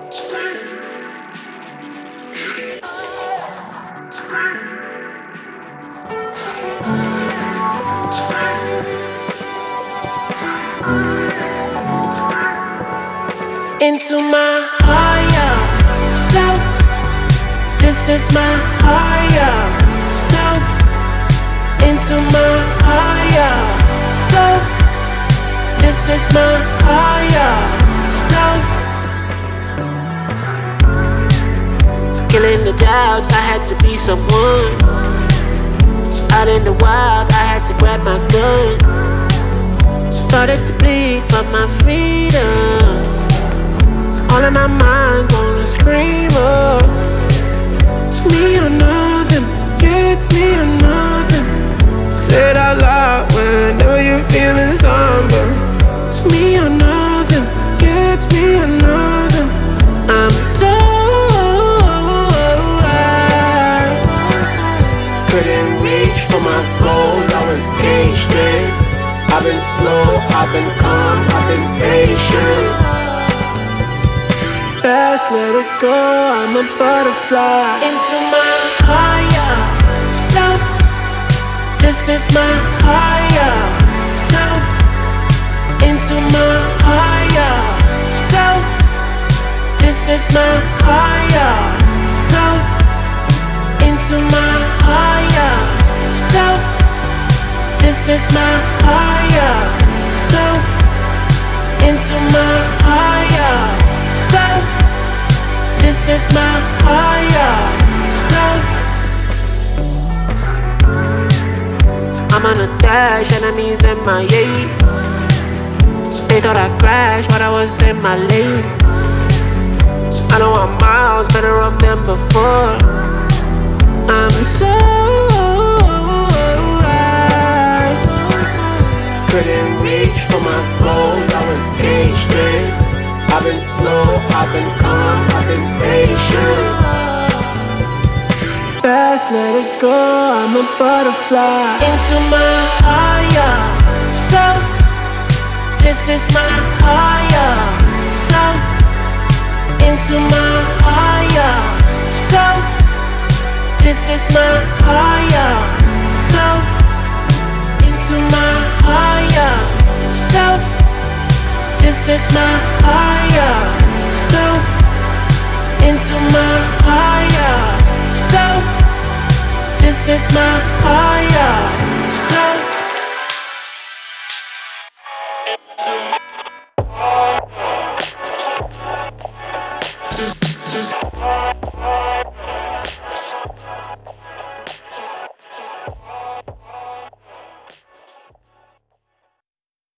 Into my higher self. This is my higher self. Into my higher self. This is my higher self. Killing the doubts, I had to be someone. Out in the wild, I had to grab my gun. Started to bleed for my freedom. All in my mind, gonna scream up. Me or nothing, yeah, it's me or nothing. Say it out loud whenever you're feeling somber. Me or nothing, yeah, it's me or nothing. I'm so high. Couldn't reach for my goals, I was caged in. I've been slow, I've been calm, I've been patient. Fast, let it go, I'm a butterfly. Into my higher self. This is my higher self. Into my higher self. This is my higher self. Into my higher self. This is my higher self. Into my higher self. This is my higher self. I'm on a dash, enemies MIA. They thought I crashed, but I was in my lane. I know I'm miles better off than before. I'm so high. Couldn't reach for my goals, I was caged in. I've been slow, I've been calm, I've been patient. Fast, let it go, I'm a butterfly. Into my higher self. This is my higher self. Into my higher self. This is my higher self. Into my higher self. This is my higher self. Into my higher self. This is my higher self.